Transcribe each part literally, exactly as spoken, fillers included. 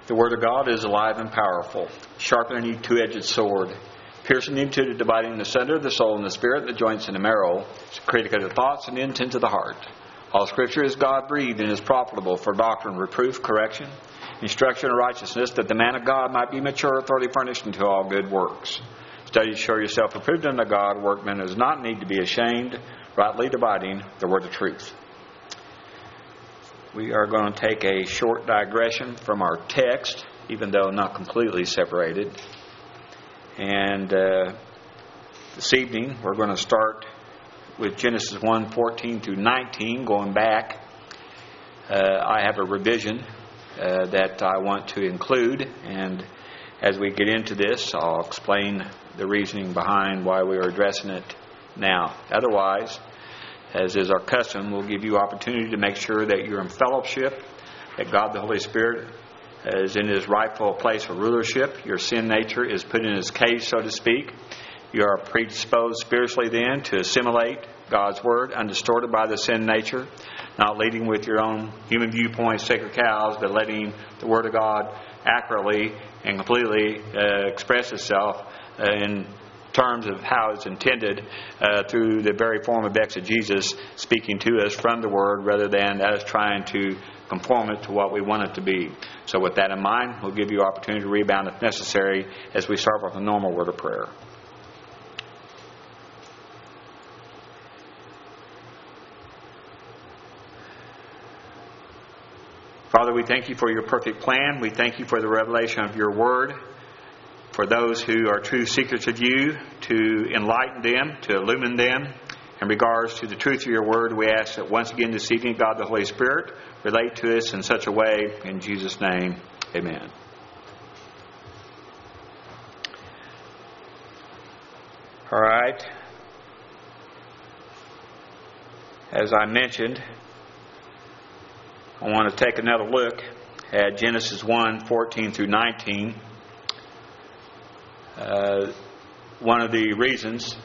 The Word of God is alive and powerful, sharper than any two-edged sword, piercing into the dividing the center of the soul and the spirit, and the joints and the marrow, critic of the thoughts and the intent of the heart. All Scripture is God-breathed and is profitable for doctrine, reproof, correction, instruction in righteousness, that the man of God might be mature, thoroughly furnished unto all good works. Study to show yourself approved unto God, workman who does not need to be ashamed, rightly dividing the word of truth. We are going to take a short digression from our text, even though not completely separated. And uh, this evening we're going to start with Genesis one, fourteen through nineteen, going back. Uh, I have a revision uh, that I want to include, and as we get into this, I'll explain the reasoning behind why we are addressing it now. Otherwise, as is our custom, we'll give you opportunity to make sure that you're in fellowship, that God the Holy Spirit is in His rightful place of rulership. Your sin nature is put in His cage, so to speak. You are predisposed spiritually then to assimilate God's Word, undistorted by the sin nature, not leading with your own human viewpoints, sacred cows, but letting the Word of God accurately and completely uh, express itself uh, in terms of how it's intended uh, through the very form of exegesis, speaking to us from the Word rather than us trying to conform it to what we want it to be. So with that in mind, we'll give you opportunity to rebound if necessary as we start with a normal word of prayer. Father, we thank you for your perfect plan. We thank you for the revelation of your word. For those who are true seekers of you, to enlighten them, to illumine them. In regards to the truth of your word, we ask that once again this evening, God the Holy Spirit relate to us in such a way. In Jesus' name, amen. All right. As I mentioned, I want to take another look at Genesis one, fourteen through nineteen. Uh, one of the reasons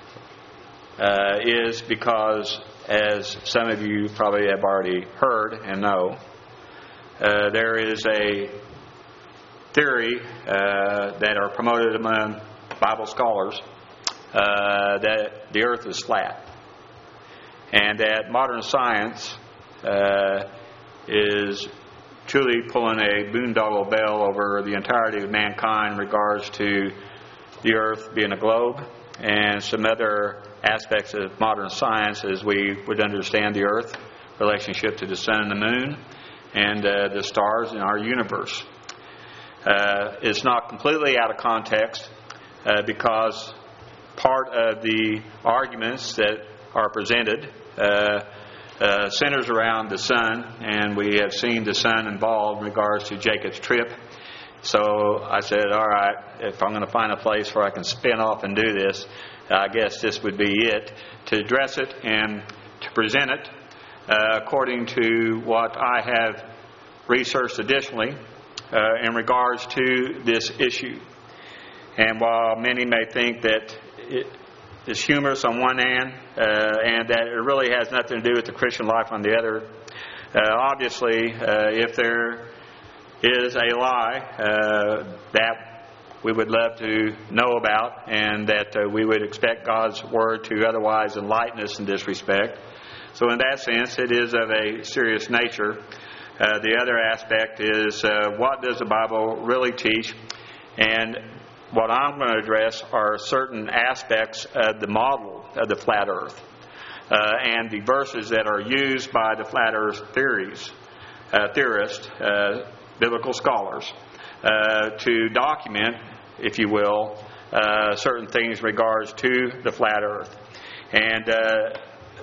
uh, is because, as some of you probably have already heard and know, uh, there is a theory uh, that are promoted among Bible scholars uh, that the earth is flat, and that modern science uh, is truly pulling a boondoggle bell over the entirety of mankind in regards to the earth being a globe and some other aspects of modern science as we would understand the earth, relationship to the sun and the moon, and uh, the stars in our universe. Uh, it's not completely out of context uh, because part of the arguments that are presented uh, Uh, centers around the sun, and we have seen the sun involved in regards to Jacob's trip. So I said, all right, if I'm going to find a place where I can spin off and do this, I guess this would be it, to address it and to present it uh, according to what I have researched additionally uh, in regards to this issue. And while many may think that it is humorous on one hand, uh, and that it really has nothing to do with the Christian life on the other. Uh, obviously, uh, if there is a lie uh, that we would love to know about, and that uh, we would expect God's Word to otherwise enlighten us in this respect. So in that sense, it is of a serious nature. Uh, the other aspect is uh, what does the Bible really teach? And what I'm going to address are certain aspects of the model of the flat earth uh, and the verses that are used by the flat earth theories, uh, theorists, uh, biblical scholars, uh, to document, if you will, uh, certain things in regards to the flat earth. And uh,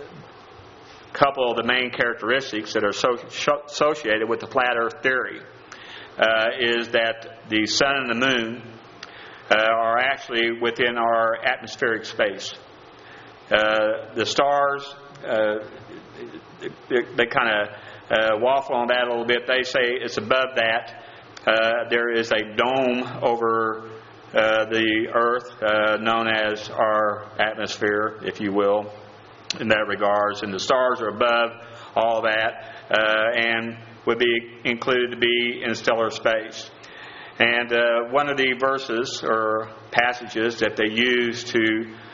a couple of the main characteristics that are so, associated with the flat earth theory uh, is that the sun and the moon Uh, are actually within our atmospheric space. Uh, the stars, uh, they, they kind of uh, waffle on that a little bit. They say it's above that. Uh, there is a dome over uh, the earth uh, known as our atmosphere, if you will, in that regards. And the stars are above all that. Uh, and would be included to be in stellar space. And uh, one of the verses or passages that they use to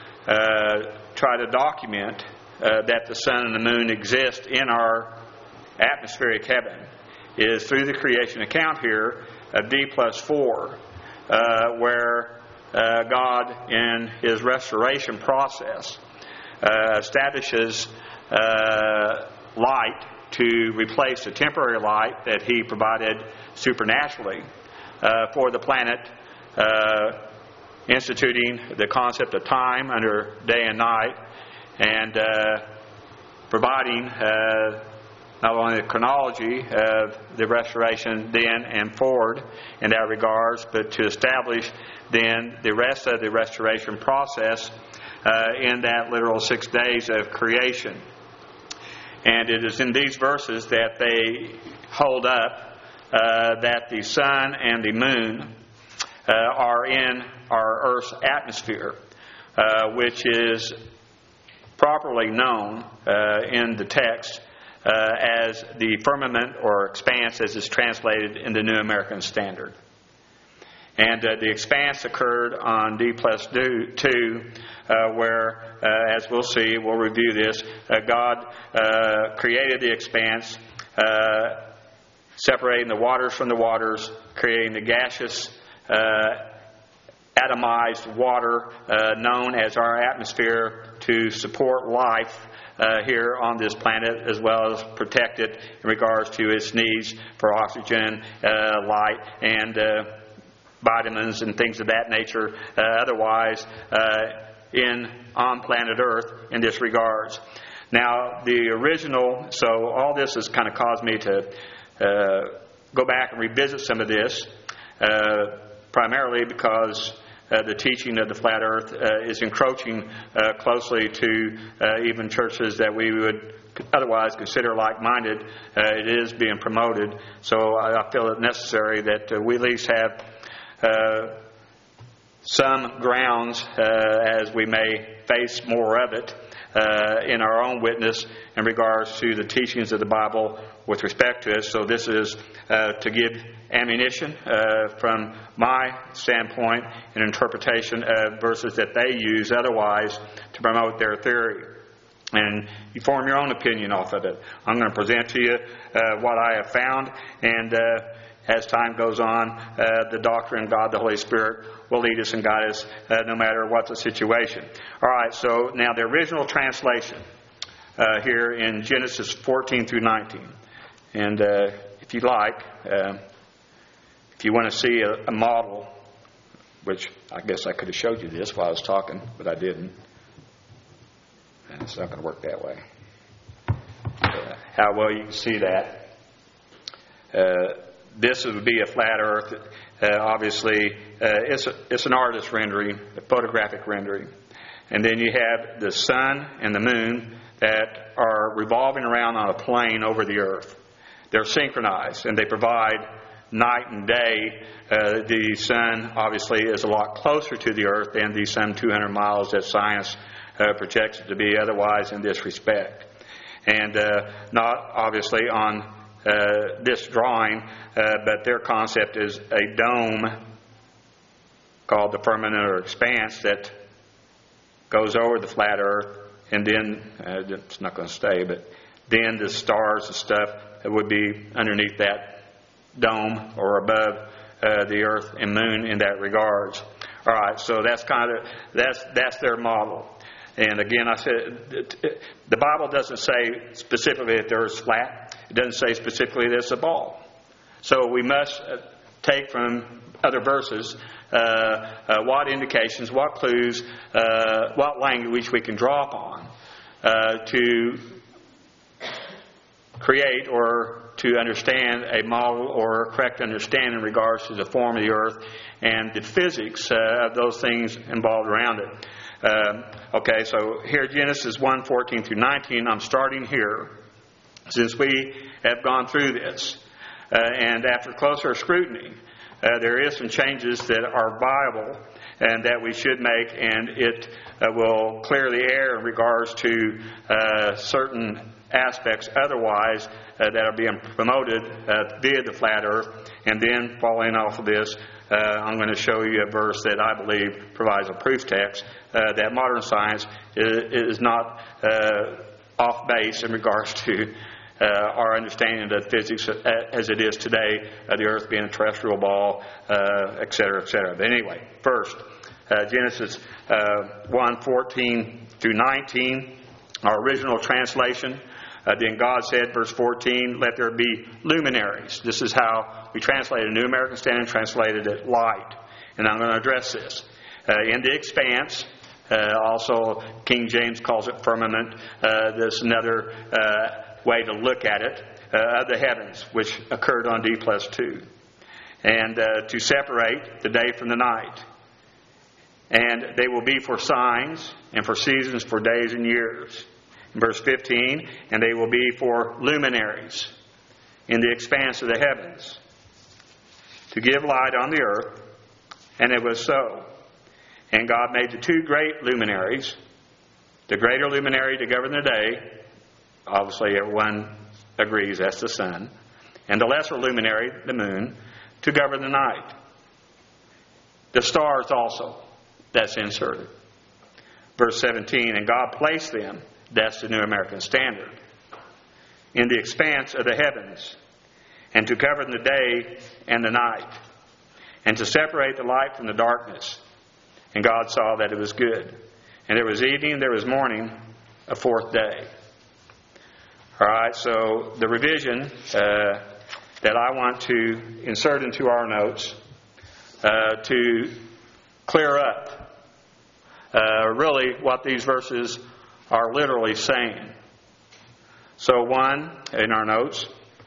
uh, try to document uh, that the sun and the moon exist in our atmospheric heaven is through the creation account here of D plus four, uh, where uh, God, in His restoration process, uh, establishes uh, light to replace the temporary light that He provided supernaturally uh, for the planet, uh, instituting the concept of time under day and night, and uh, providing uh, not only the chronology of the restoration then and forward in that regards, but to establish then the rest of the restoration process uh, in that literal six days of creation. And it is in these verses that they hold up uh, that the sun and the moon uh, are in our Earth's atmosphere, uh, which is properly known uh, in the text Uh, as the firmament or expanse as is translated in the New American Standard. And uh, the expanse occurred on D plus two, uh, where, uh, as we'll see, we'll review this, uh, God uh, created the expanse, uh, separating the waters from the waters, creating the gaseous, uh, atomized water uh, known as our atmosphere to support life Uh, here on this planet, as well as protect it in regards to its needs for oxygen, uh, light, and uh, vitamins and things of that nature. Uh, otherwise, uh, in on planet Earth in this regards. Now, the original. So all this has kind of caused me to uh, go back and revisit some of this, uh, primarily because Uh, the teaching of the flat earth uh, is encroaching uh, closely to uh, even churches that we would otherwise consider like-minded. Uh, it is being promoted. So I, I feel it necessary that uh, we at least have uh, some grounds, uh, as we may face more of it, uh, in our own witness in regards to the teachings of the Bible with respect to it. So this is uh, to give ammunition uh, from my standpoint and interpretation of verses that they use otherwise to promote their theory. And you form your own opinion off of it. I'm going to present to you uh, what I have found, and uh, as time goes on, uh, the doctrine, God, the Holy Spirit, will lead us and guide us uh, no matter what the situation. All right, so now the original translation uh, here in Genesis fourteen through nineteen. And uh, if you like, uh, if you want to see a, a model, which I guess I could have showed you this while I was talking, but I didn't. And it's not going to work that way. Uh, how well you can see that. Uh, this would be a flat earth. Uh, obviously, uh, it's, a, it's an artist's rendering, a photographic rendering. And then you have the sun and the moon that are revolving around on a plane over the earth. They're synchronized, and they provide night and day. Uh, the sun obviously is a lot closer to the earth than the sun two hundred miles that science uh, projects it to be otherwise in this respect. And uh, not obviously on uh, this drawing, uh, but their concept is a dome called the firmament or expanse that goes over the flat earth, and then uh, it's not going to stay, but then the stars and stuff would be underneath that dome or above uh, the earth and moon in that regards. All right, so that's kind of that's that's their model. And again, I said the Bible doesn't say specifically that the earth's flat. It doesn't say specifically that it's a ball. So we must take from other verses uh, uh, what indications, what clues, uh, what language we can draw upon uh, to create or to understand a model or a correct understanding in regards to the form of the earth and the physics uh, of those things involved around it. Um, okay, so here Genesis one, fourteen through nineteen, I'm starting here since we have gone through this. Uh, and after closer scrutiny, uh, there is some changes that are viable and that we should make, and it uh, will clear the air in regards to uh, certain aspects otherwise uh, that are being promoted uh, via the flat earth. And then, following off of this, uh, I'm going to show you a verse that I believe provides a proof text uh, that modern science is, is not uh, off base in regards to uh, our understanding of physics as it is today, uh, the earth being a terrestrial ball, uh, et cetera, et cetera. But anyway, first, uh, Genesis uh, one, fourteen through nineteen, our original translation. Uh, then God said, verse fourteen, let there be luminaries. This is how we translated a New American Standard, translated it light. And I'm going to address this. Uh, in the expanse, uh, also King James calls it firmament. Uh, there's another uh, way to look at it, uh, of the heavens, which occurred on D plus two. And uh, to separate the day from the night. And they will be for signs and for seasons, for days and years. In verse fifteen, and they will be for luminaries in the expanse of the heavens, to give light on the earth. And it was so. And God made the two great luminaries, the greater luminary to govern the day. Obviously, everyone agrees that's the sun. And the lesser luminary, the moon, to govern the night. The stars also, that's inserted. Verse seventeen, and God placed them, that's the New American Standard, in the expanse of the heavens, and to govern the day and the night, and to separate the light from the darkness. And God saw that it was good. And there was evening, there was morning, a fourth day. All right, so the revision uh, that I want to insert into our notes uh, to clear up uh, really what these verses are literally saying. So one, in our notes,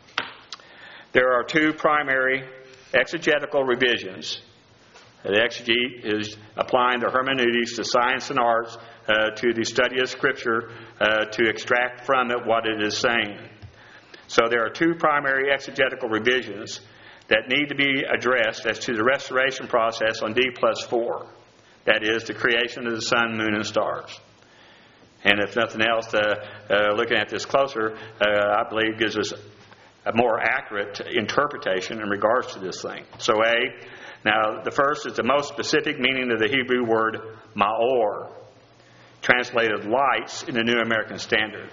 there are two primary exegetical revisions. The exegete is applying the hermeneutics to science and arts, uh, to the study of Scripture, uh, to extract from it what it is saying. So there are two primary exegetical revisions that need to be addressed as to the restoration process on D plus four. That is, the creation of the sun, moon, and stars. And if nothing else, uh, uh, looking at this closer, uh, I believe gives us a more accurate interpretation in regards to this thing. So A, now the first is the most specific meaning of the Hebrew word maor, translated lights in the New American Standard.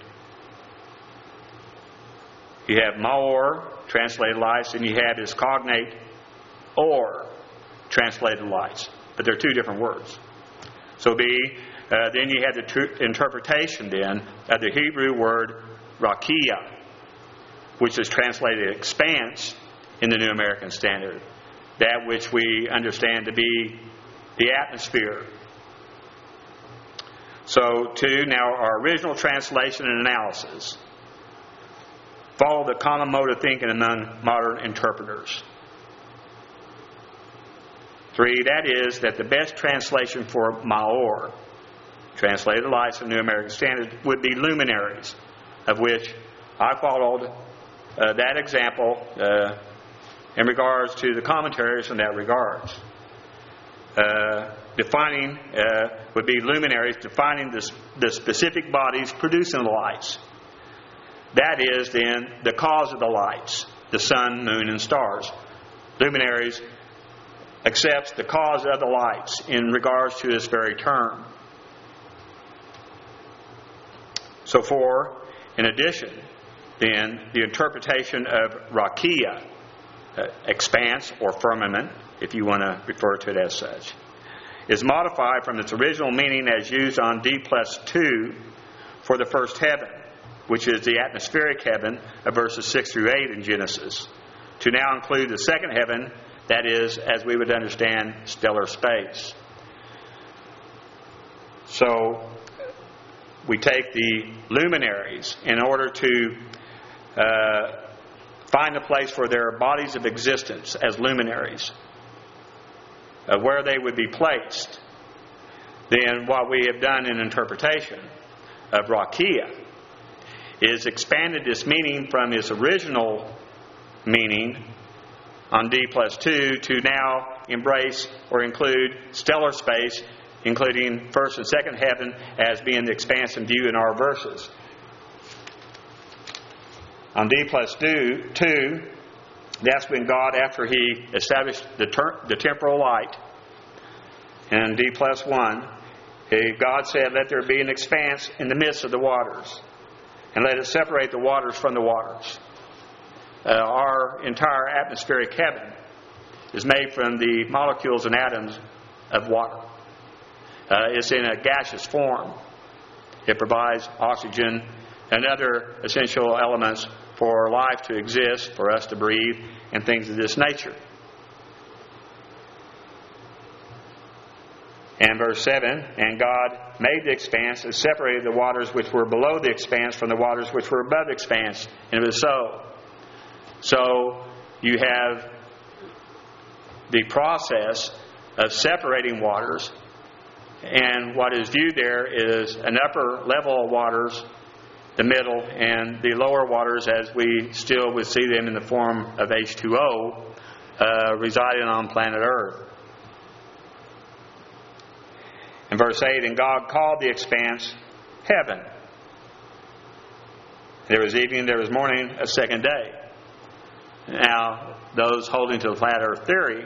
You have maor, translated lights, and you have his cognate or, translated lights. But they're two different words. So B, uh, then you have the tr- interpretation then of the Hebrew word rakia, which is translated expanse in the New American Standard. That which we understand to be the atmosphere. So two, now our original translation and analysis follow the common mode of thinking among modern interpreters. Three, that is that the best translation for maor, translated lights in the New American Standard, would be luminaries, of which I followed uh, that example uh, in regards to the commentaries in that regards. Uh, defining uh, would be luminaries, defining the, the specific bodies producing the lights. That is then the cause of the lights, the sun, moon, and stars. Luminaries accepts the cause of the lights in regards to this very term. So four, in addition, then the interpretation of rakia, uh, expanse or firmament, if you want to refer to it as such, is modified from its original meaning as used on D plus two for the first heaven, which is the atmospheric heaven of verses six through eight in Genesis, to now include the second heaven, that is, as we would understand, stellar space. So we take the luminaries in order to uh, find a place for their bodies of existence as luminaries, uh, where they would be placed. Then what we have done in interpretation of rakia is expanded this meaning from its original meaning on D plus two to now embrace or include stellar space, including first and second heaven as being the expanse in view in our verses. On D plus two, that's when God, after He established the, ter- the temporal light, and D plus one, he, God said, let there be an expanse in the midst of the waters, and let it separate the waters from the waters. Uh, our entire atmospheric heaven is made from the molecules and atoms of water. Uh, it's in a gaseous form. It provides oxygen and other essential elements for life to exist, for us to breathe, and things of this nature. And verse seven, and God made the expanse and separated the waters which were below the expanse from the waters which were above the expanse. And it was so. So you have the process of separating waters, and what is viewed there is an upper level of waters, the middle, and the lower waters as we still would see them in the form of H two O uh, residing on planet Earth. In verse eight, and God called the expanse heaven. There was evening, there was morning, a second day. Now, those holding to the flat earth theory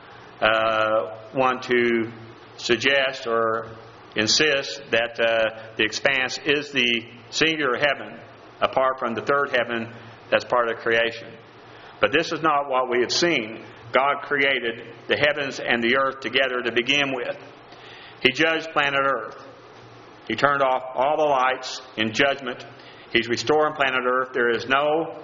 uh, want to suggest or insist that uh, the expanse is the singular heaven, apart from the third heaven that's part of creation. But this is not what we have seen. God created the heavens and the earth together to begin with. He judged planet Earth. He turned off all the lights in judgment. He's restoring planet Earth. There is no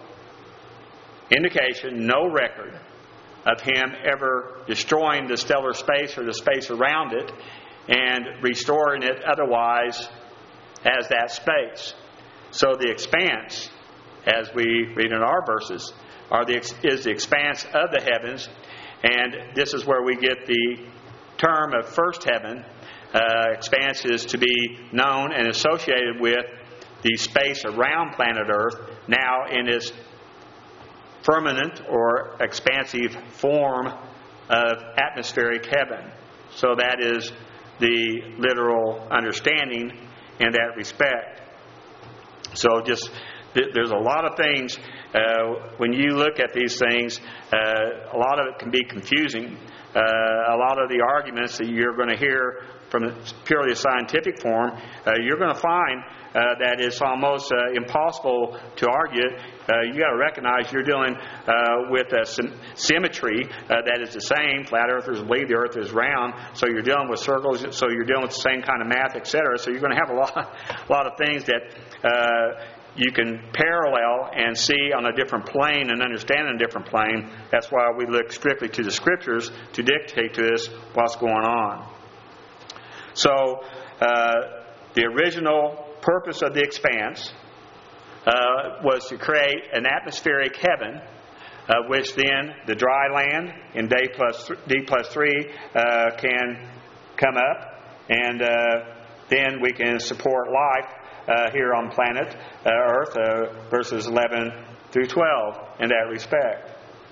indication, no record of Him ever destroying the stellar space or the space around it and restoring it otherwise as that space. So the expanse, as we read in our verses, are the, is the expanse of the heavens. And this is where we get the term of first heaven. Uh, expanse is to be known and associated with the space around planet Earth, now in its firmament or expansive form of atmospheric heaven. So that is the literal understanding in that respect. So just th- there's a lot of things uh, when you look at these things. Uh, a lot of it can be confusing. Uh, a lot of the arguments that you're going to hear from purely a scientific form, uh, you're going to find uh, that it's almost uh, impossible to argue it. Uh, you got to recognize you're dealing uh, with a sym- symmetry uh, that is the same. Flat earthers believe the earth is round, so you're dealing with circles, so you're dealing with the same kind of math, et cetera. So you're going to have a lot, a lot of things that uh, you can parallel and see on a different plane and understand in a different plane. That's why we look strictly to the Scriptures to dictate to us what's going on. So, uh, the original purpose of the expanse uh, was to create an atmospheric heaven, of which then the dry land in D plus, D plus three uh, can come up, and uh, then we can support life uh, here on planet uh, Earth, uh, verses eleven through twelve in that respect.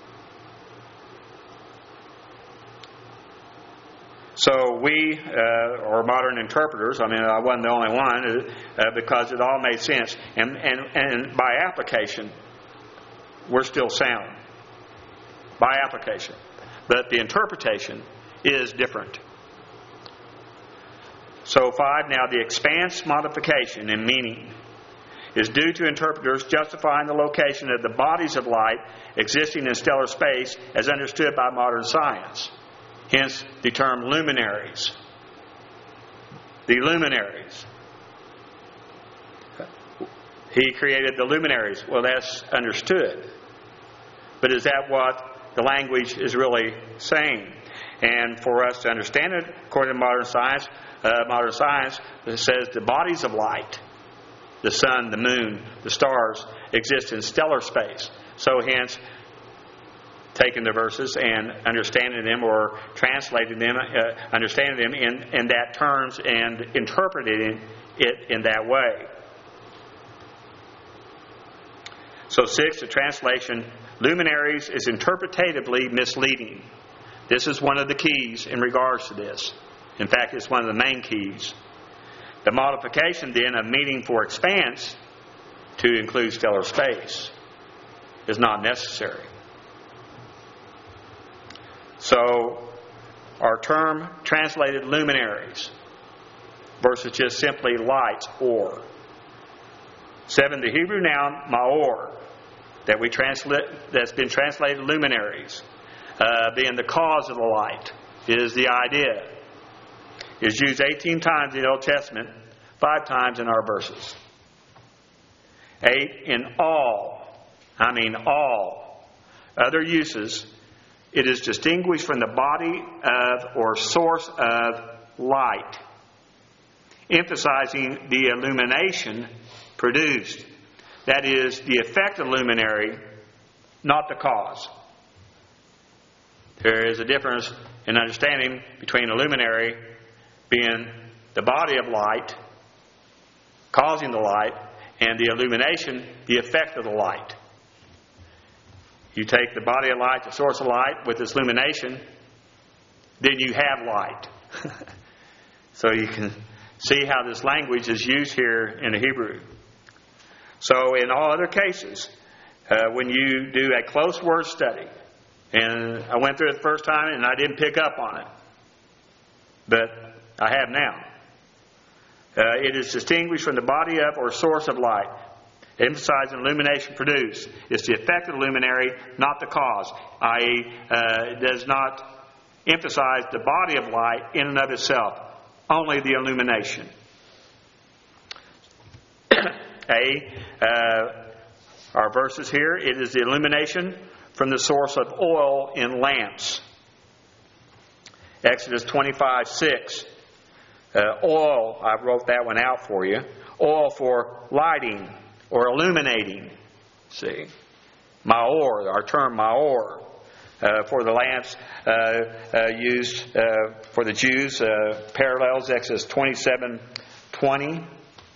So we, uh, or modern interpreters, I mean, I wasn't the only one, uh, because it all made sense. And, and, and by application, we're still sound. By application. But the interpretation is different. So five, now the expanse modification in meaning is due to interpreters justifying the location of the bodies of light existing in stellar space as understood by modern science. Hence the term luminaries. The luminaries. He created the luminaries. Well, that's understood. But is that what the language is really saying? And for us to understand it, according to modern science, uh, modern science it says the bodies of light, the sun, the moon, the stars, exist in stellar space. So hence, taking the verses and understanding them or translating them, uh, understanding them in, in that terms and interpreting it in that way. So six, the translation, luminaries, is interpretatively misleading. This is one of the keys in regards to this. In fact, it's one of the main keys. The modification then of meaning for expanse to include stellar space. is not necessary. So, our term translated luminaries versus just simply lights, or. Seven, the Hebrew noun maor, that we translate, that's been translated luminaries, uh, being the cause of the light, is the idea. Is used eighteen times in the Old Testament, five times in our verses. Eight, in all, I mean all, other uses, it is distinguished from the body of or source of light, emphasizing the illumination produced. That is, the effect of luminary, not the cause. There is a difference in understanding between a luminary being the body of light, causing the light, and the illumination, the effect of the light. You take the body of light, the source of light, with its illumination, then you have light. So you can see how this language is used here in the Hebrew. So in all other cases, uh, when you do a close word study, and I went through it the first time and I didn't pick up on it, but I have now. Uh, it is distinguished from the body of or source of light, emphasizing illumination produced. It's the effect of the luminary, not the cause, that is, uh, it does not emphasize the body of light in and of itself, only the illumination. A, uh, our verses here, it is the illumination from the source of oil in lamps. Exodus twenty-five six. Uh, oil, I wrote that one out for you. Oil for lighting or illuminating. See? Maor, our term maor. Uh, for the lamps uh, uh, used uh, for the Jews, uh, parallels Exodus twenty-seven twenty.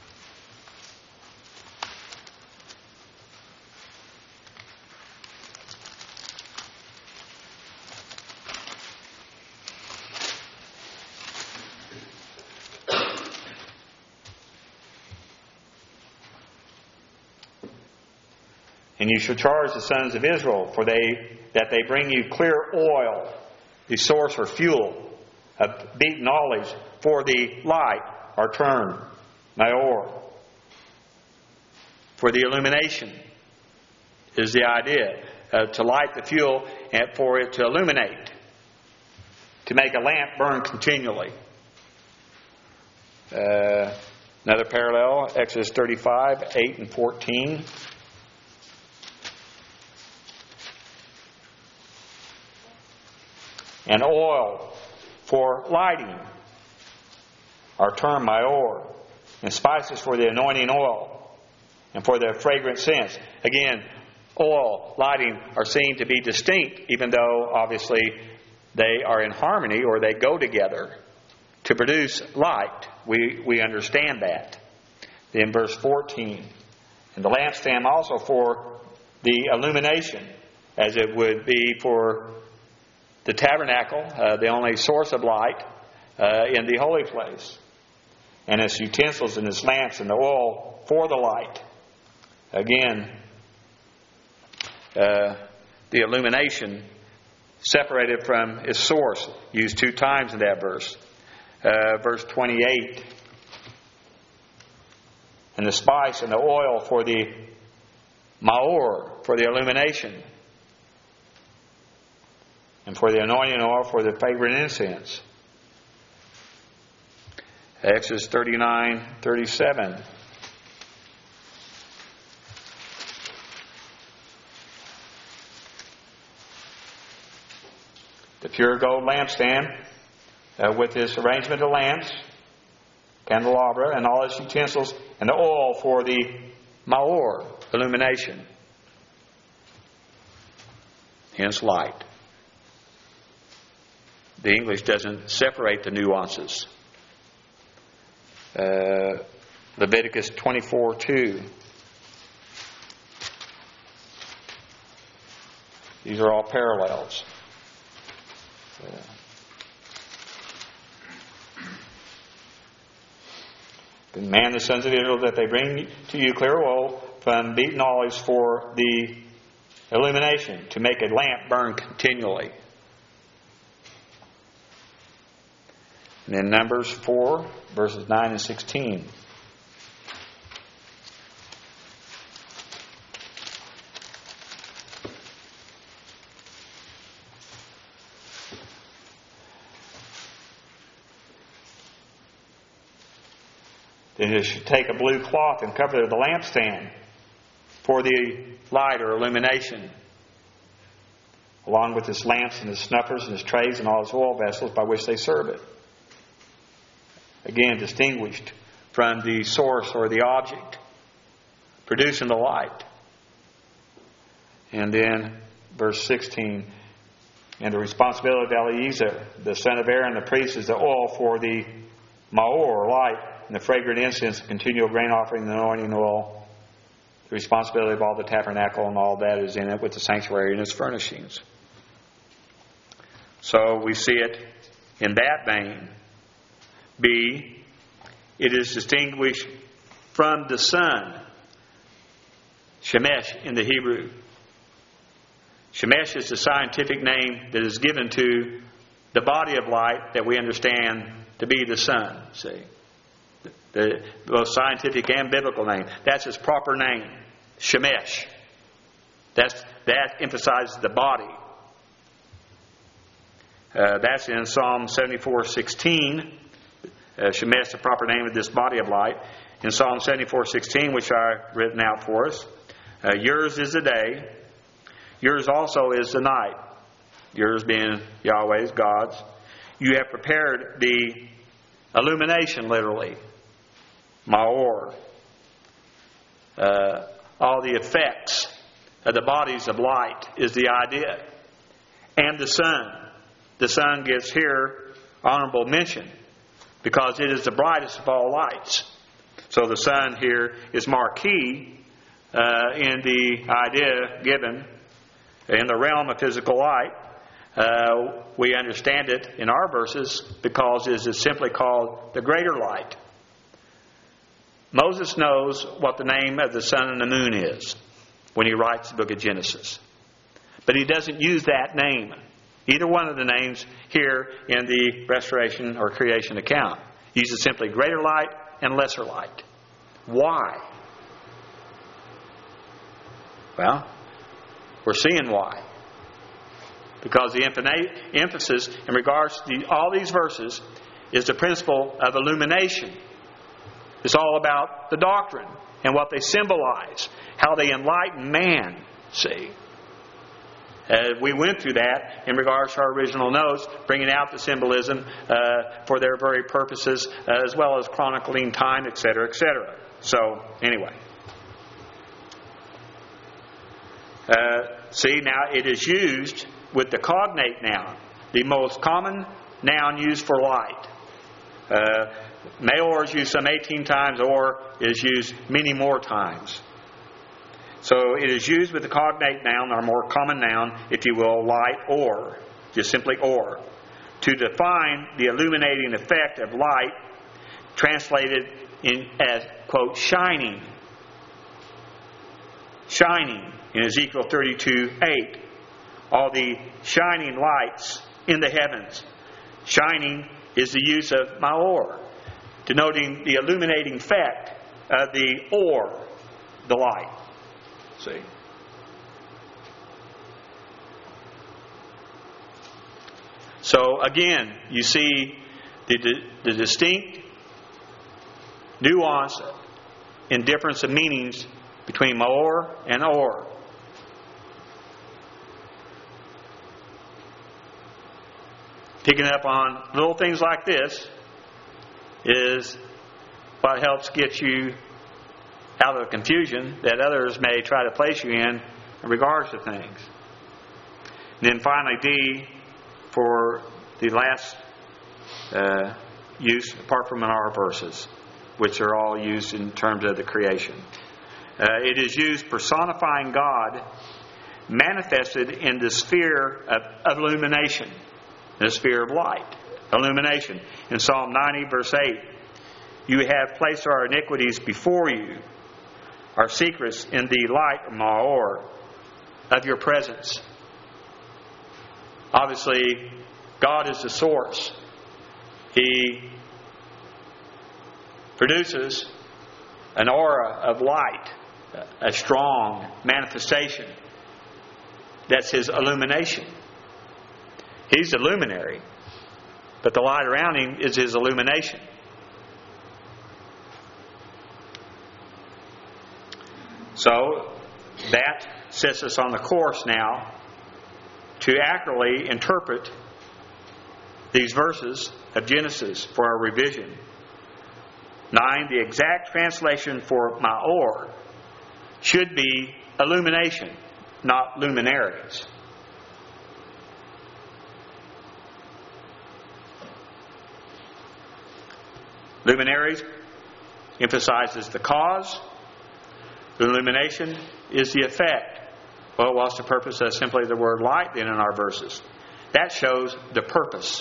And you shall charge the sons of Israel for they that they bring you clear oil, the source or fuel of beaten olives for the light, our term, maor. For the illumination is the idea, uh, to light the fuel and for it to illuminate, to make a lamp burn continually. Uh, another parallel, Exodus thirty-five eight and fourteen. And oil for lighting, our term maor, and spices for the anointing oil, and for the fragrant scents. Again, oil, lighting are seen to be distinct, even though obviously they are in harmony or they go together to produce light. We we understand that. Then verse fourteen, and the lampstand also for the illumination, as it would be for the tabernacle, uh, the only source of light uh, in the holy place, and its utensils and its lamps and the oil for the light. Again, uh, the illumination separated from its source, used two times in that verse. Uh, verse twenty-eight, and the spice and the oil for the maor, for the illumination. And for the anointing oil, for the fragrant incense. Exodus thirty-nine thirty-seven. The pure gold lampstand, uh, with its arrangement of lamps, candelabra, and all its utensils, and the oil for the maor, illumination. Hence light. The English doesn't separate the nuances. Uh, Leviticus twenty-four two. These are all parallels. Uh, Command the sons of Israel that they bring to you clear oil from beaten olives for the Illumination, to make a lamp burn continually. And then Numbers four, verses nine and sixteen. Then you should take a blue cloth and cover the lampstand for the light or illumination, along with his lamps and his snuffers and his trays and all his oil vessels by which they serve it. Again, distinguished from the source or the object, producing the light. And then verse sixteen, and the responsibility of Eleazar, the son of Aaron, the priest, is the oil for the maor, light, and the fragrant incense, the continual grain offering, the anointing oil, the responsibility of all the tabernacle and all that is in it, with the sanctuary and its furnishings. So we see it in that vein. B, it is distinguished from the sun. Shemesh in the Hebrew. Shemesh is the scientific name that is given to the body of light that we understand to be the sun. See? The both scientific and biblical name. That's its proper name. Shemesh. That's, that emphasizes the body. Uh, that's in Psalm seventy-four sixteen. Uh, Shemesh, the proper name of this body of light. In Psalm seventy-four sixteen, which I've written out for us. Uh, yours is the day. Yours also is the night. Yours being Yahweh's, God's. You have prepared the illumination, literally. Maor. Uh, all the effects of the bodies of light is the idea. And the sun. The sun gets here honorable mention because it is the brightest of all lights. So the sun here is marquee uh, in the idea given in the realm of physical light. Uh, we understand it in our verses because it is simply called the greater light. Moses knows what the name of the sun and the moon is when he writes the book of Genesis. But he doesn't use that name, either one of the names here in the restoration or creation account. He uses simply greater light and lesser light. Why? Well, we're seeing why. Because the emphasis in regards to all these verses is the principle of illumination. It's all about the doctrine and what they symbolize, how they enlighten man. See? Uh, we went through that in regards to our original notes, bringing out the symbolism uh, for their very purposes, uh, as well as chronicling time, et cetera, et cetera. So, anyway. Uh, see, now it is used with the cognate noun, the most common noun used for light. Uh, Maor is used some eighteen times, or is used many more times. So it is used with the cognate noun, or more common noun, if you will, light, or, just simply or, to define the illuminating effect of light, translated in as, quote, shining. Shining in Ezekiel thirty-two eight. All the shining lights in the heavens. Shining is the use of maor, denoting the illuminating effect of the or, the light. See? So again, you see the, the distinct nuance and difference of meanings between maor and or. Picking up on little things like this is what helps get you out of the confusion that others may try to place you in in regards to things. And then finally, D, for the last uh, use, apart from in our verses, which are all used in terms of the creation. Uh, it is used personifying God manifested in the sphere of, of illumination, the sphere of light, illumination. In Psalm ninety, verse eight, you have placed our iniquities before you, our secrets in the light of Maor. of your presence. Obviously, God is the source. He produces an aura of light, a strong manifestation. That's His illumination. He's the luminary, but the light around Him is His illumination. So, that sets us on the course now to accurately interpret these verses of Genesis for our revision. Nine, the exact translation for Ma'or should be illumination, not luminaries. Luminaries emphasizes the cause. Illumination is the effect. Well, what's the purpose of simply the word light then in our verses? That shows the purpose.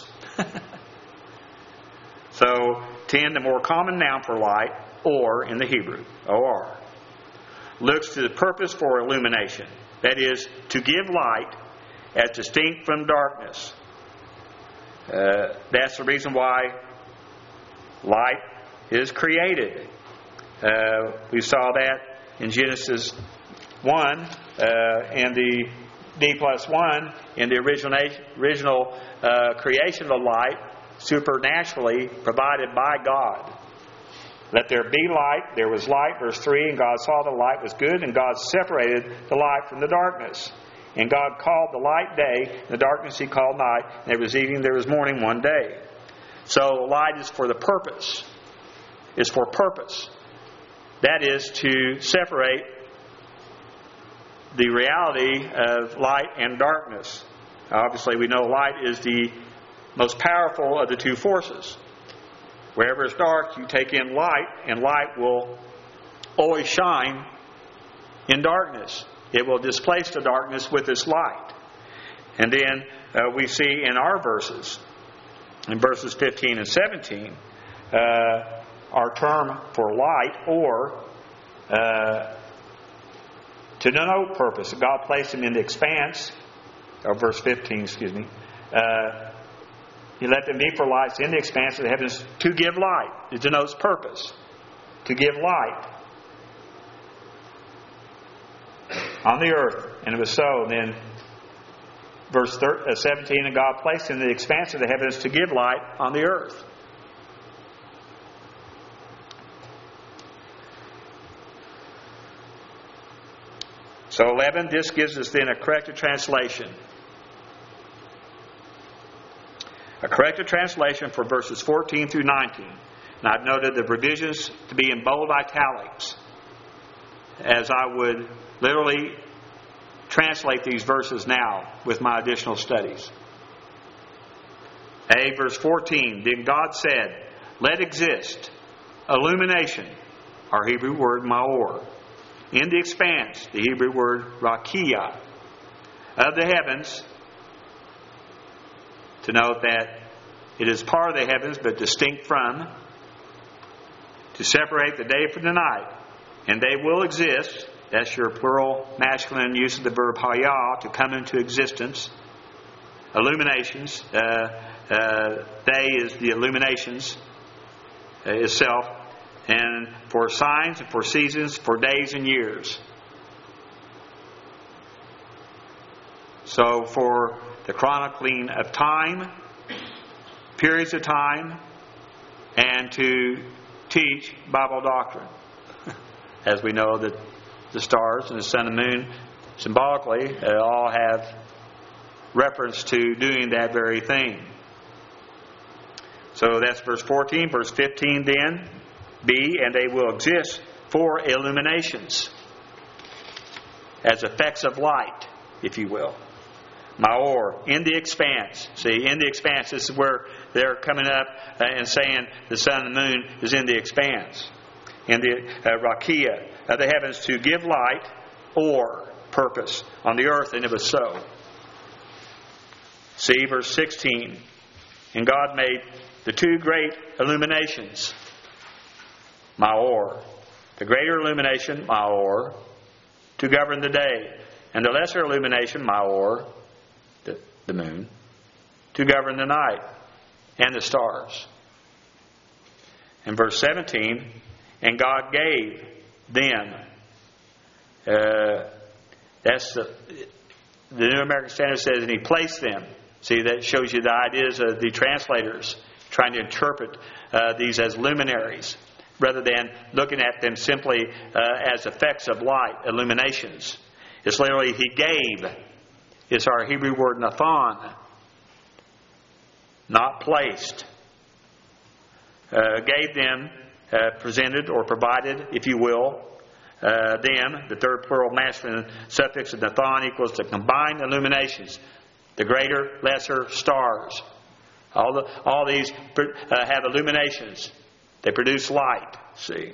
So, ten, the more common noun for light, or in the Hebrew, O R, looks to the purpose for illumination. That is, to give light as distinct from darkness. Uh, that's the reason why light is created. Uh, we saw that in Genesis one, uh, and the D plus one in the original, original uh, creation of light, supernaturally provided by God. Let there be light. There was light, verse three, and God saw the light was good, and God separated the light from the darkness. And God called the light day, and the darkness He called night, and there was evening, there was morning one day. So light is for the purpose. Is for purpose. That is to separate the reality of light and darkness. Obviously, we know light is the most powerful of the two forces. Wherever it's dark, you take in light, and light will always shine in darkness. It will displace the darkness with its light. And then uh, we see in our verses, in verses fifteen and seventeen, uh, our term for light, or uh, to denote purpose. God placed Him in the expanse, or verse fifteen, excuse me. Uh, He let them be for lights in the expanse of the heavens to give light. It denotes purpose. To give light on the earth. And it was so. And then verse seventeen, and God placed in the expanse of the heavens to give light on the earth. So eleven, this gives us then a corrected translation. A corrected translation for verses fourteen through nineteen. And I've noted the revisions to be in bold italics, as I would literally translate these verses now with my additional studies. A, verse fourteen. Then God said, let exist illumination, our Hebrew word ma'or, in the expanse, the Hebrew word rakia, of the heavens, to note that it is part of the heavens but distinct from, to separate the day from the night. And they will exist. That's your plural masculine use of the verb hayah, to come into existence. Illuminations. Uh, uh, they is the illuminations uh, itself. And for signs and for seasons, for days and years. So for the chronicling of time, periods of time, and to teach Bible doctrine. As we know that the stars and the sun and moon, symbolically, uh, all have reference to doing that very thing. So that's verse fourteen. Verse fifteen then, B, and they will exist for illuminations, as effects of light, if you will. Ma'or, in the expanse. See, in the expanse, this is where they're coming up and saying the sun and the moon is in the expanse. In the uh, rakia of the heavens, to give light or purpose on the earth, and it was so. See, verse sixteen. And God made the two great illuminations. Ma'or. The greater illumination, Ma'or, to govern the day, And the lesser illumination, Maor, the, the moon, to govern the night and the stars. In verse seventeen, and God gave them. Uh, that's the, the New American Standard says, and He placed them. See, that shows you the ideas of the translators trying to interpret uh, these as luminaries, rather than looking at them simply uh, as effects of light, illuminations. It's literally He gave. It's our Hebrew word nathan, not placed. Uh, gave them, uh, presented or provided, if you will, uh, them, the third plural masculine suffix of nathan equals the combined illuminations, the greater, lesser stars. All the all these uh, have illuminations. They produce light. See,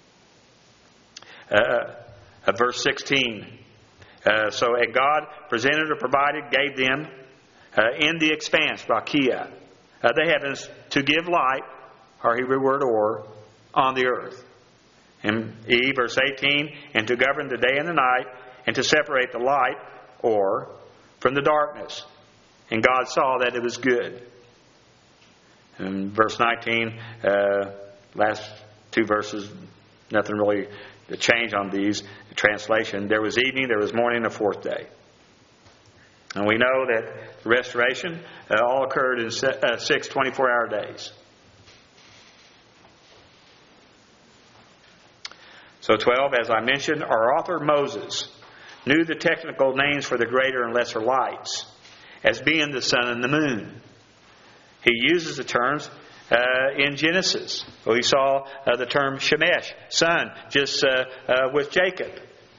uh, verse sixteen. Uh, so, and God presented or provided, gave them uh, in the expanse, rakia, uh, the heavens, to give light, our Hebrew word or, on the earth. And E, verse eighteen, and to govern the day and the night, and to separate the light, or, from the darkness. And God saw that it was good. And verse nineteen, uh, last two verses, nothing really to change on these. The translation, there was evening, there was morning, the fourth day. And we know that the restoration uh, all occurred in uh, six twenty-four hour days. So twelve, as I mentioned, our author Moses knew the technical names for the greater and lesser lights as being the sun and the moon. He uses the terms uh, in Genesis. We saw uh, the term Shemesh, sun, just uh, uh, with Jacob.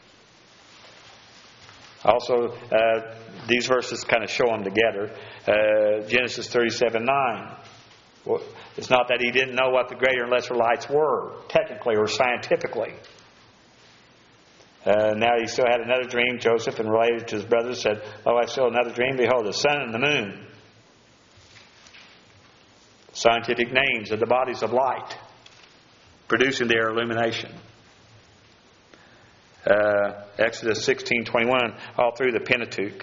Also, uh, these verses kind of show them together. Uh, Genesis thirty-seven nine. Well, it's not that he didn't know what the greater and lesser lights were, technically or scientifically. Uh, now he still had another dream. Joseph, and related to his brothers, said, "Oh, I still another dream. Behold, the sun and the moon." Scientific names of the bodies of light, producing their illumination. Uh, Exodus sixteen twenty-one, all through the Pentateuch.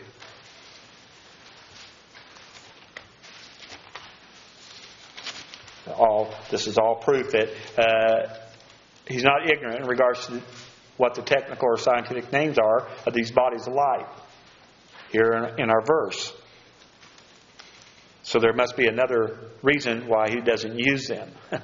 All this is all proof that uh, he's not ignorant in regards to what the technical or scientific names are of these bodies of light here in, in our verse. So there must be another reason why he doesn't use them. uh,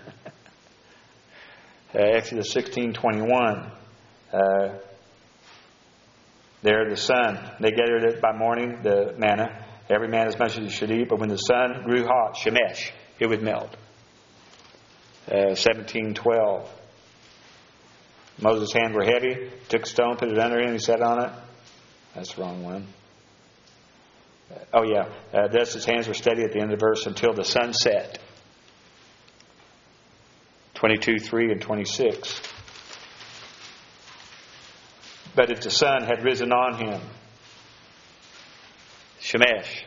Exodus sixteen twenty-one. Uh, there the sun. They gathered it by morning, the manna. Every man as much as he should eat. But when the sun grew hot, Shemesh, it would melt. Uh, seventeen twelve. Moses' hands were heavy. Took a stone, put it under him, and he sat on it. That's the wrong one. Uh, oh yeah. Uh, thus his hands were steady at the end of the verse until the sun set. twenty-two three and twenty-six. But if the sun had risen on him, Shemesh,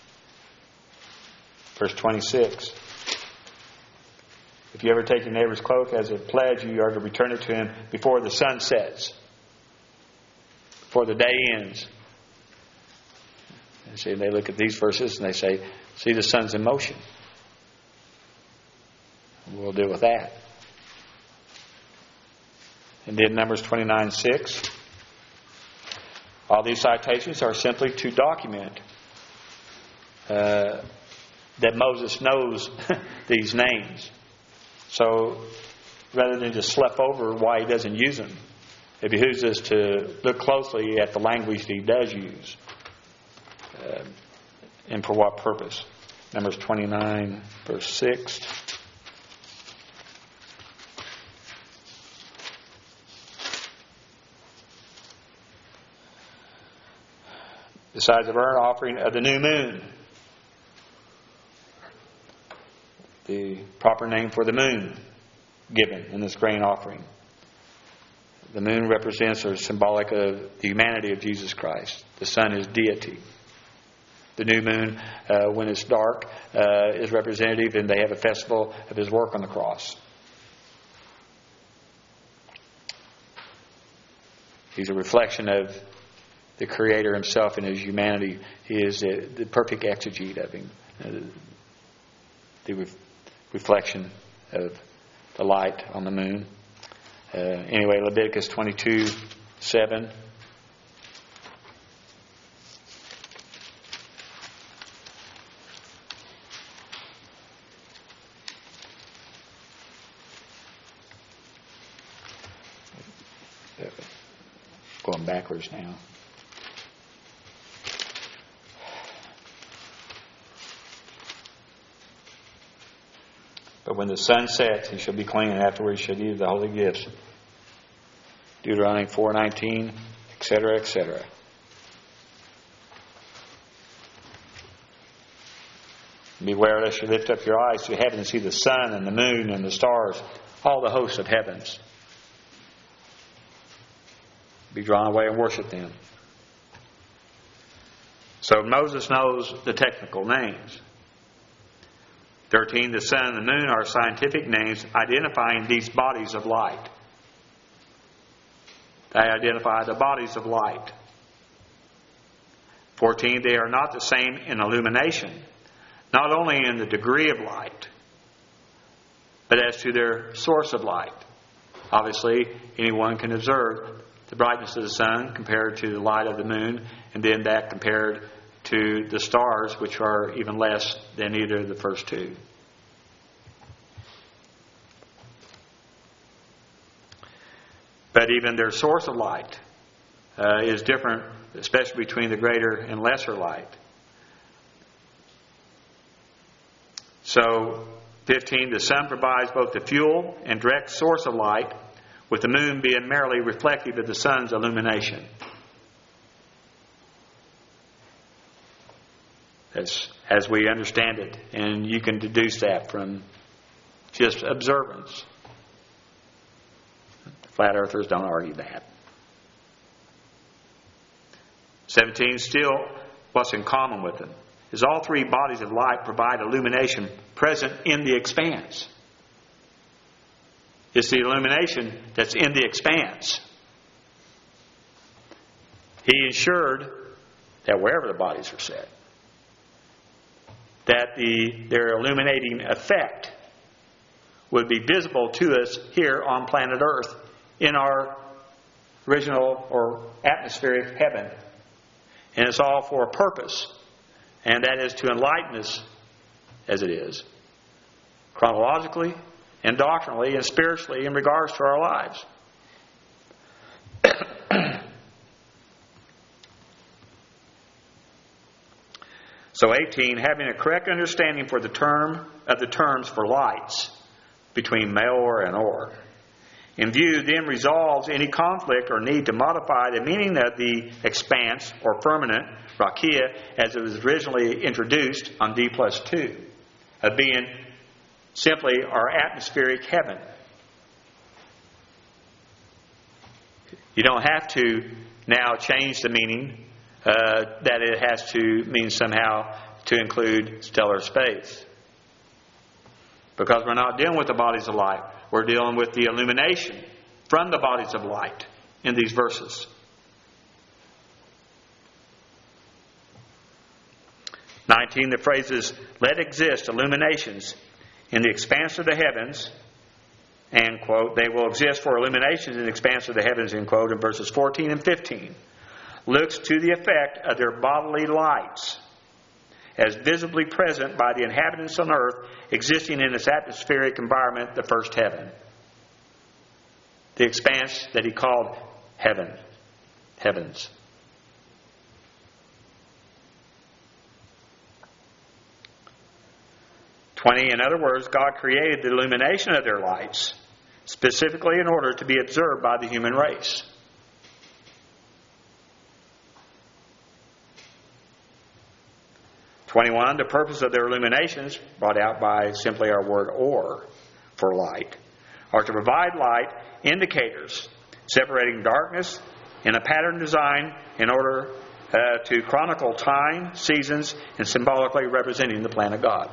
verse twenty-six. If you ever take your neighbor's cloak as a pledge, you are to return it to him before the sun sets, before the day ends. And see, they look at these verses and they say, "See, the sun's in motion." We'll deal with that. And then Numbers twenty-nine six. All these citations are simply to document uh, that Moses knows these names. So rather than just slip over why he doesn't use them, it behooves us to look closely at the language that he does use. Uh, and for what purpose. Numbers twenty-nine, verse six. Besides the burnt offering of the new moon. The proper name for the moon given in this grain offering. The moon represents or is symbolic of the humanity of Jesus Christ. The sun is deity. The new moon, uh, when it's dark, uh, is representative, and they have a festival of his work on the cross. He's a reflection of the Creator Himself in His humanity. He is the, the perfect exegete of Him. Uh, the re- reflection of the light on the moon. Uh, anyway, Leviticus twenty-two seven. Going backwards now. But when the sun sets, he shall be clean, and afterwards shall eat of the holy gifts. Deuteronomy four nineteen, et cetera, et cetera. Beware lest you lift up your eyes to heaven and see the sun and the moon and the stars, all the hosts of heavens. Be drawn away and worship them. So Moses knows the technical names. thirteen. The sun and the moon are scientific names identifying these bodies of light. They identify the bodies of light. fourteen. They are not the same in illumination, not only in the degree of light, but as to their source of light. Obviously, anyone can observe the brightness of the sun compared to the light of the moon, and then that compared to the stars, which are even less than either of the first two. But even their source of light uh, is different, especially between the greater and lesser light. So, fifteen, the sun provides both the fuel and direct source of light, with the moon being merely reflective of the sun's illumination. As, as we understand it. And you can deduce that from just observance. Flat earthers don't argue that. seventeen, still what's in common with them is all three bodies of light provide illumination present in the expanse. It's the illumination that's in the expanse. He ensured that wherever the bodies are set, that the their illuminating effect would be visible to us here on planet Earth in our original or atmospheric heaven. And it's all for a purpose, and that is to enlighten us, as it is, chronologically and doctrinally and spiritually in regards to our lives. So eighteen, having a correct understanding for the term of the terms for lights between Meor and Or. In view, then resolves any conflict or need to modify the meaning of the expanse or firmament, rakia, as it was originally introduced on D plus two, of being simply our atmospheric heaven. You don't have to now change the meaning uh, that it has to mean somehow to include stellar space. Because we're not dealing with the bodies of light. We're dealing with the illumination from the bodies of light in these verses. nineteen, the phrases, let exist illuminations in the expanse of the heavens, and quote, they will exist for illuminations in the expanse of the heavens, end quote, in verses fourteen and fifteen, looks to the effect of their bodily lights as visibly present by the inhabitants on earth existing in its atmospheric environment, the first heaven. The expanse that he called heaven. Heavens. twenty, in other words, God created the illumination of their lights specifically in order to be observed by the human race. twenty-one, the purpose of their illuminations, brought out by simply our word or for light, are to provide light indicators separating darkness in a pattern design in order uh, to chronicle time, seasons, and symbolically representing the plan of God.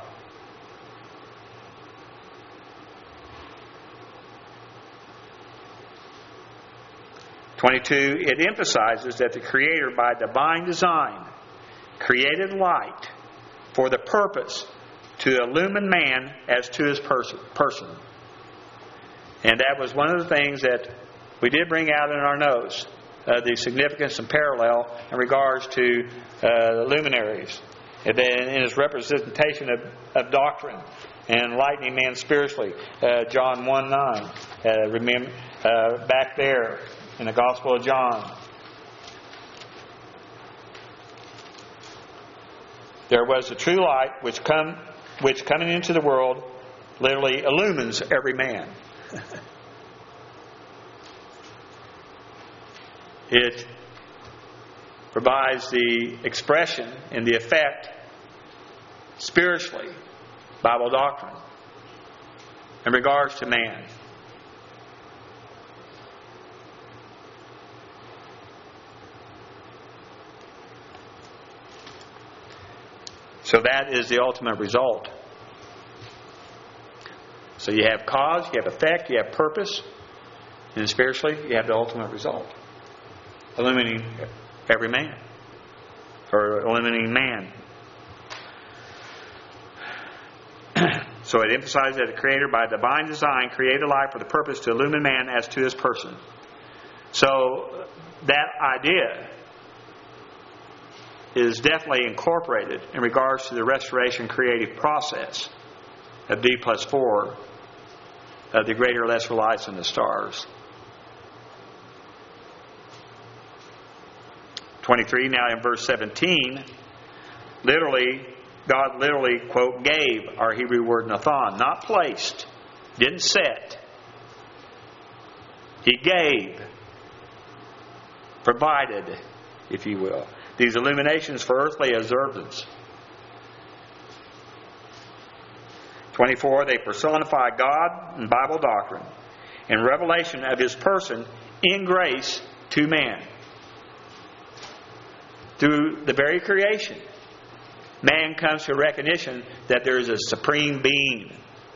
twenty-two, it emphasizes that the Creator, by divine design, created light for the purpose to illumine man as to his person. person. And that was one of the things that we did bring out in our notes, uh, the significance and parallel in regards to uh, luminaries, and then in his representation of, of doctrine and enlightening man spiritually. Uh, John one nine, uh, remember uh, back there in the Gospel of John. There was the true light which come which coming into the world literally illumines every man. It provides the expression and the effect spiritually, Bible doctrine, in regards to man. So that is the ultimate result. So you have cause, you have effect, you have purpose, and spiritually you have the ultimate result. Illuminating every man. Or illuminating man. So it emphasizes that the Creator, by divine design, created light for the purpose to illumine man as to his person. So that idea is definitely incorporated in regards to the restoration creative process of D plus four of the greater lesser lights in the stars. twenty-three, now in verse seventeen, literally, God literally, quote, gave our Hebrew word Nathan, not placed, didn't set. He gave, provided, if you will, these illuminations for earthly observance. twenty-four, they personify God in Bible doctrine and revelation of His person in grace to man. Through the very creation, man comes to a recognition that there is a supreme being.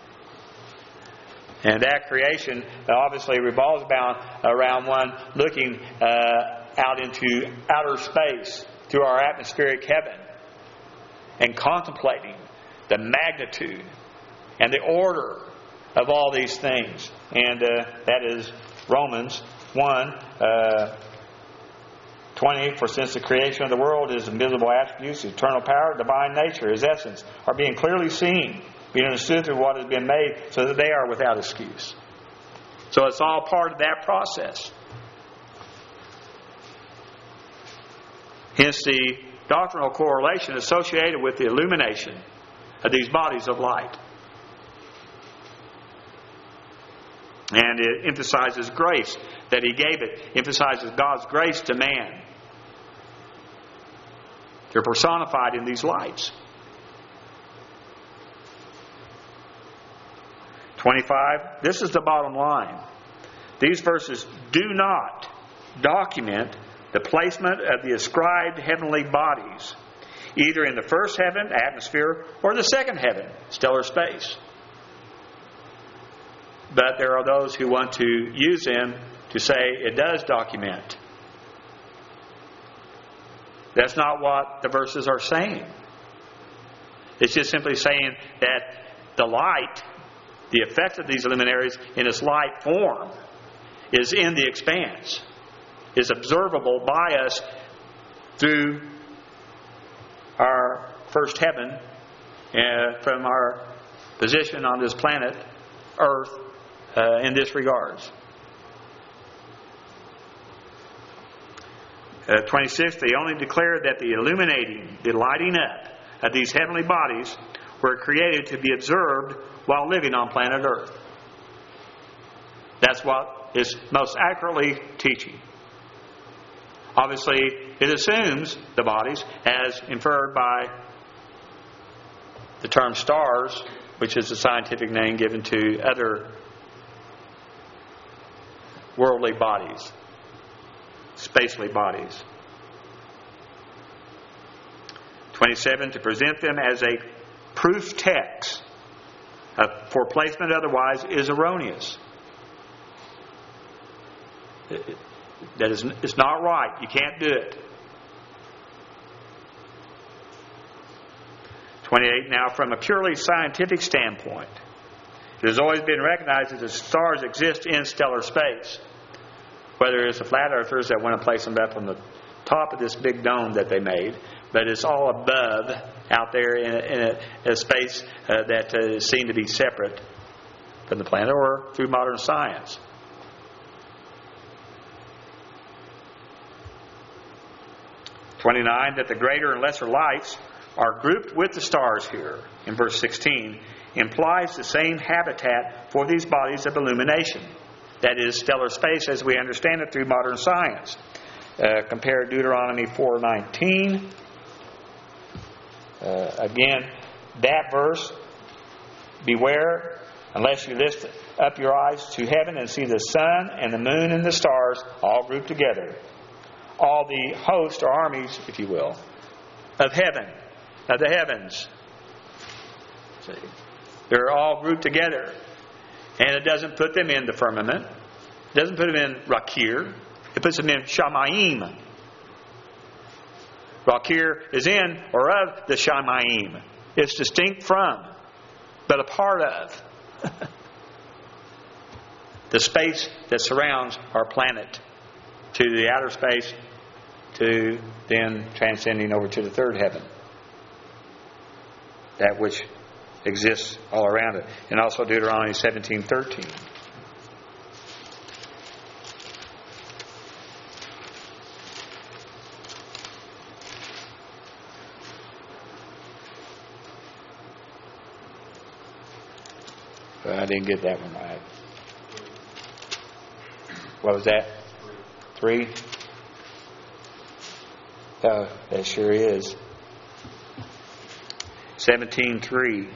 And that creation obviously revolves about, around one looking uh, out into outer space through our atmospheric heaven and contemplating the magnitude and the order of all these things. And uh, that is Romans one uh, twenty, for since the creation of the world, His invisible attributes, His eternal power, divine nature, His essence, are being clearly seen, being understood through what has been made, so that they are without excuse. So it's all part of that process. Hence the doctrinal correlation associated with the illumination of these bodies of light. And it emphasizes grace that He gave it. Emphasizes God's grace to man. They're personified in these lights. twenty-five, this is the bottom line. These verses do not document the placement of the ascribed heavenly bodies, either in the first heaven, atmosphere, or the second heaven, stellar space. But there are those who want to use them to say it does document. That's not what the verses are saying. It's just simply saying that the light, the effect of these luminaries in its light form, is in the expanse, is observable by us through our first heaven, uh, from our position on this planet, Earth, uh, in this regards. Uh, twenty-six, they only declare that the illuminating, the lighting up of these heavenly bodies were created to be observed while living on planet Earth. That's what is most accurately teaching. Obviously, it assumes the bodies, as inferred by the term stars, which is a scientific name given to other worldly bodies, spacely bodies. twenty-seven, to present them as a proof text uh, for placement otherwise is erroneous. That is, it's not right. You can't do it. twenty-eight. Now, from a purely scientific standpoint, it has always been recognized that the stars exist in stellar space. Whether it's the flat earthers that want to place them up on the top of this big dome that they made, but it's all above, out there in a, in a, a space uh, that uh, is seen to be separate from the planet, or through modern science. twenty-nine. That the greater and lesser lights are grouped with the stars here in verse sixteen implies the same habitat for these bodies of illumination. That is, stellar space as we understand it through modern science. Uh, compare Deuteronomy four nineteen. Uh, again, that verse, beware, unless you lift up your eyes to heaven and see the sun and the moon and the stars all grouped together. All the host or armies, if you will, of heaven, of the heavens. See, they're all grouped together. And it doesn't put them in the firmament. It doesn't put them in Rakir. It puts them in Shamayim. Rakir is in or of the Shamayim. It's distinct from, but a part of the space that surrounds our planet, to the outer space, to then transcending over to the third heaven, that which exists all around it. And also Deuteronomy seventeen thirteen. Well, I didn't get that one right. What was that? Three? Oh, that sure is. seventeen three.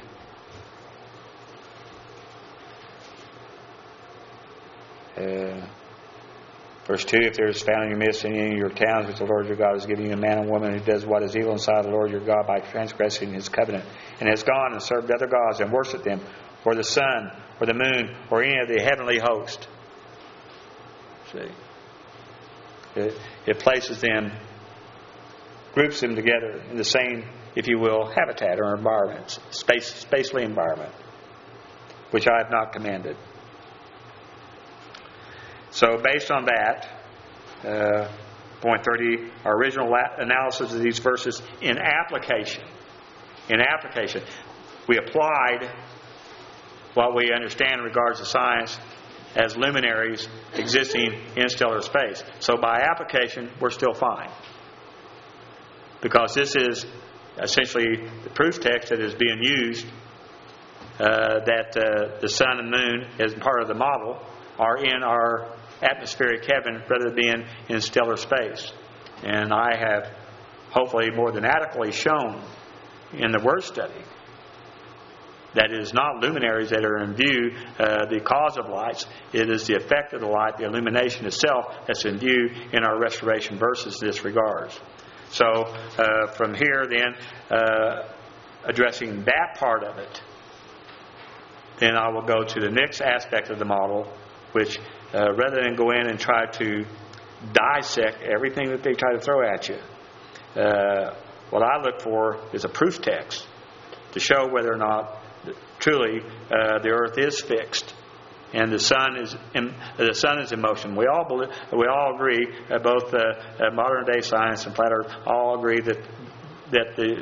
Uh, verse two, if there is found in your midst in any of your towns which the Lord your God is giving you a man and woman who does what is evil inside the Lord your God by transgressing His covenant, and has gone and served other gods and worshipped them, or the sun, or the moon, or any of the heavenly host. See? It, it places them, groups them together in the same, if you will, habitat or environment, space, spatially environment, which I have not commanded. So based on that, uh, point thirty, our original analysis of these verses in application. In application, we applied what we understand in regards to science as luminaries existing in stellar space. So by application, we're still fine. Because this is essentially the proof text that is being used, uh, that uh, the sun and moon, as part of the model, are in our atmospheric heaven rather than being in stellar space. And I have hopefully more than adequately shown in the word study that it is not luminaries that are in view, uh, the cause of lights. It is the effect of the light, the illumination itself, that's in view in our restoration verses in this regards. So uh, from here then, uh, addressing that part of it, then I will go to the next aspect of the model, which uh, rather than go in and try to dissect everything that they try to throw at you, uh, what I look for is a proof text to show whether or not truly uh, the earth is fixed and the sun is in, the sun is in motion. We all believe, we all agree, uh, both uh, uh, modern day science and flat earth all agree that that the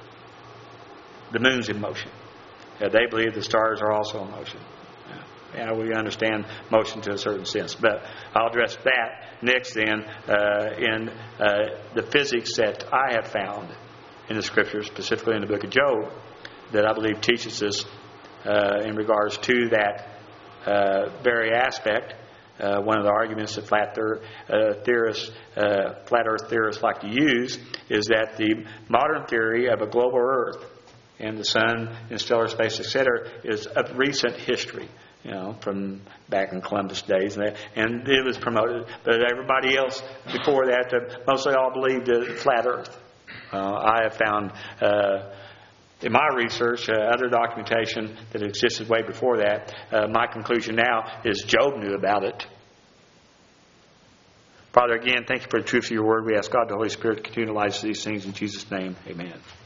the moon's in motion. Uh, they believe the stars are also in motion. Yeah, we understand motion to a certain sense, but I'll address that next then uh, in uh, the physics that I have found in the Scriptures, specifically in the book of Job, that I believe teaches us uh, in regards to that uh, very aspect. Uh, one of the arguments that flat, thir- uh, theorists, uh, flat Earth theorists like to use is that the modern theory of a global Earth and the sun and stellar space, et cetera, is of recent history. You know, from back in Columbus days, and, that, and it was promoted. But everybody else before that, uh, mostly all believed uh, flat Earth. Uh, I have found uh, in my research, uh, other documentation that existed way before that. Uh, my conclusion now is Job knew about it. Father, again, thank you for the truth of your word. We ask God, the Holy Spirit, to continue to light these things in Jesus' name. Amen.